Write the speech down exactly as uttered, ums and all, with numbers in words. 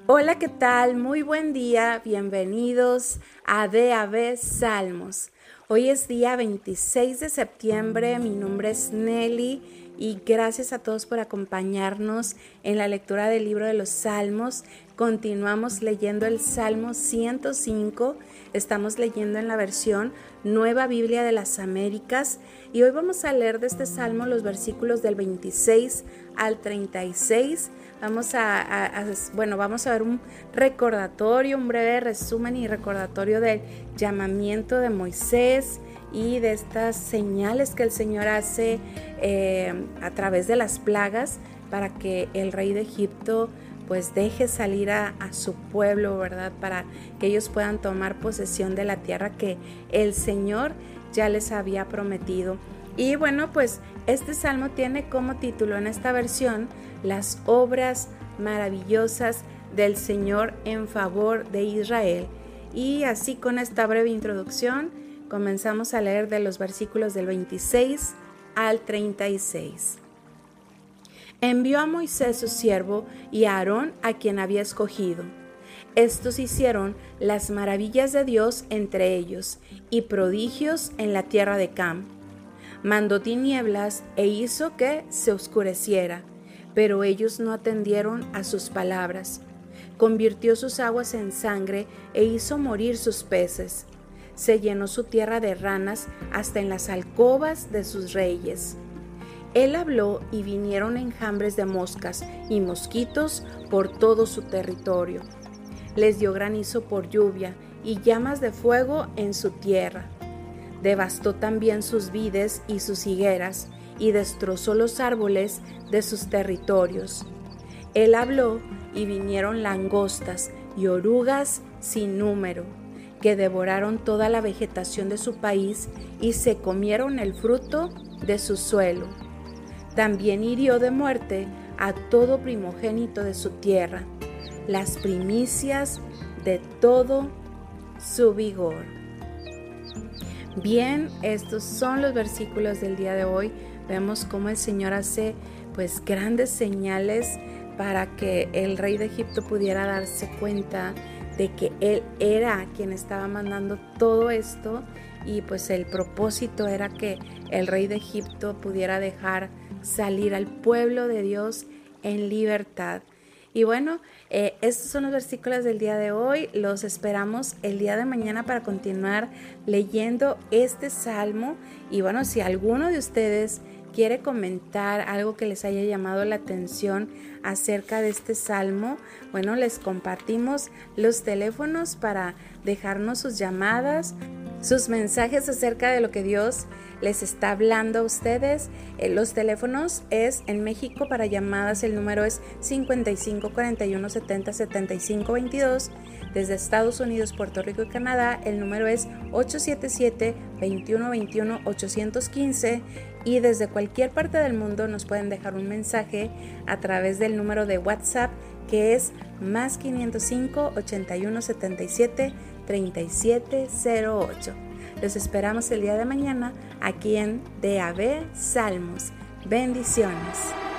Hola, ¿qué tal? Muy buen día, bienvenidos a D A B Salmos. Hoy es día veintiséis de septiembre, mi nombre es Nelly y gracias a todos por acompañarnos en la lectura del libro de los Salmos. Continuamos leyendo el Salmo ciento cinco, estamos leyendo en la versión Nueva Biblia de las Américas y hoy vamos a leer de este Salmo los versículos del veintiséis al treinta y seis. Vamos a, a, a, bueno, vamos a ver un recordatorio, un breve resumen y recordatorio del llamamiento de Moisés y de estas señales que el Señor hace eh, a través de las plagas para que el rey de Egipto pues deje salir a, a su pueblo, ¿verdad? Para que ellos puedan tomar posesión de la tierra que el Señor ya les había prometido. Y bueno, pues este salmo tiene como título en esta versión las obras maravillosas del Señor en favor de Israel. Y así con esta breve introducción comenzamos a leer de los versículos del veintiséis al treinta y seis. Envió a Moisés su siervo y a Aarón a quien había escogido. Estos hicieron las maravillas de Dios entre ellos y prodigios en la tierra de Cam. Mandó tinieblas e hizo que se oscureciera, pero ellos no atendieron a sus palabras. Convirtió sus aguas en sangre e hizo morir sus peces. Se llenó su tierra de ranas hasta en las alcobas de sus reyes. Él habló y vinieron enjambres de moscas y mosquitos por todo su territorio. Les dio granizo por lluvia y llamas de fuego en su tierra. Devastó también sus vides y sus higueras y destrozó los árboles de sus territorios. Él habló y vinieron langostas y orugas sin número, que devoraron toda la vegetación de su país y se comieron el fruto de su suelo. También hirió de muerte a todo primogénito de su tierra, las primicias de todo su vigor. Bien, estos son los versículos del día de hoy. Vemos cómo el Señor hace pues grandes señales para que el rey de Egipto pudiera darse cuenta de que Él era quien estaba mandando todo esto y pues el propósito era que el rey de Egipto pudiera dejar salir al pueblo de Dios en libertad. Y bueno, eh, estos son los versículos del día de hoy. Los esperamos el día de mañana para continuar leyendo este salmo. Y bueno, si alguno de ustedes quiere comentar algo que les haya llamado la atención acerca de este salmo, bueno, les compartimos los teléfonos para dejarnos sus llamadas, sus mensajes acerca de lo que Dios les está hablando a ustedes. Eh, los teléfonos es en México para llamadas, el número es cincuenta y cinco cuarenta y uno setenta setenta y cinco veintidós. Desde Estados Unidos, Puerto Rico y Canadá, el número es ocho siete siete, veintiuno veintiuno, ochocientos quince. Y desde cualquier parte del mundo nos pueden dejar un mensaje a través del número de WhatsApp que es más quinientos cinco, ochenta y uno setenta y siete, treinta y siete cero ocho. Los esperamos el día de mañana aquí en D A B Salmos. Bendiciones.